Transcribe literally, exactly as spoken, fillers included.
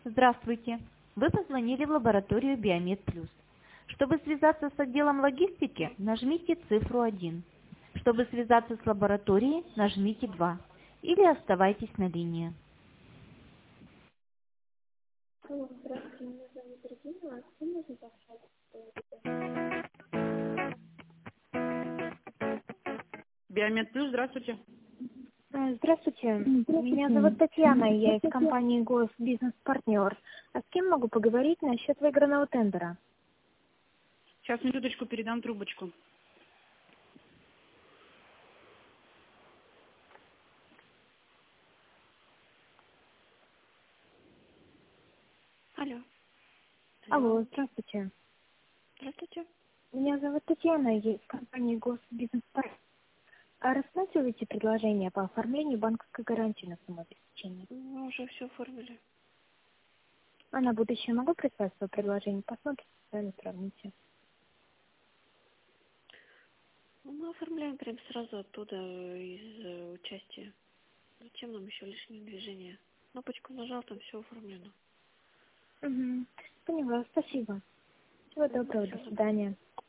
Здравствуйте. Вы позвонили в лабораторию Биомед Плюс. Чтобы связаться с отделом логистики, нажмите цифру один. Чтобы связаться с лабораторией, нажмите два. Или оставайтесь на линии. Алло, здравствуйте, меня зовут Регина. А с кем можно пообщаться? Биомед Плюс, здравствуйте. Э, Здравствуйте, меня Здравствуйте. зовут Татьяна, я из Здравствуйте. компании Голос Бизнес Партнер. А с кем могу поговорить насчет выигранного тендера? Сейчас минуточку передам трубочку. Алло. Алло, Алло. здравствуйте. Здравствуйте. Меня зовут Татьяна, я из компании Голос Бизнес Партнер. А рассматриваете предложение по оформлению банковской гарантии на самообеспечение? Мы уже все оформили. А на будущее могу представить свое предложение? Посмотрите, сами сравните. Ну, мы оформляем прям сразу оттуда из э, участия. Зачем нам еще лишние движения? Кнопочку нажал, там все оформлено. Угу. Поняла, спасибо. Всего Угу, доброго, все, до свидания.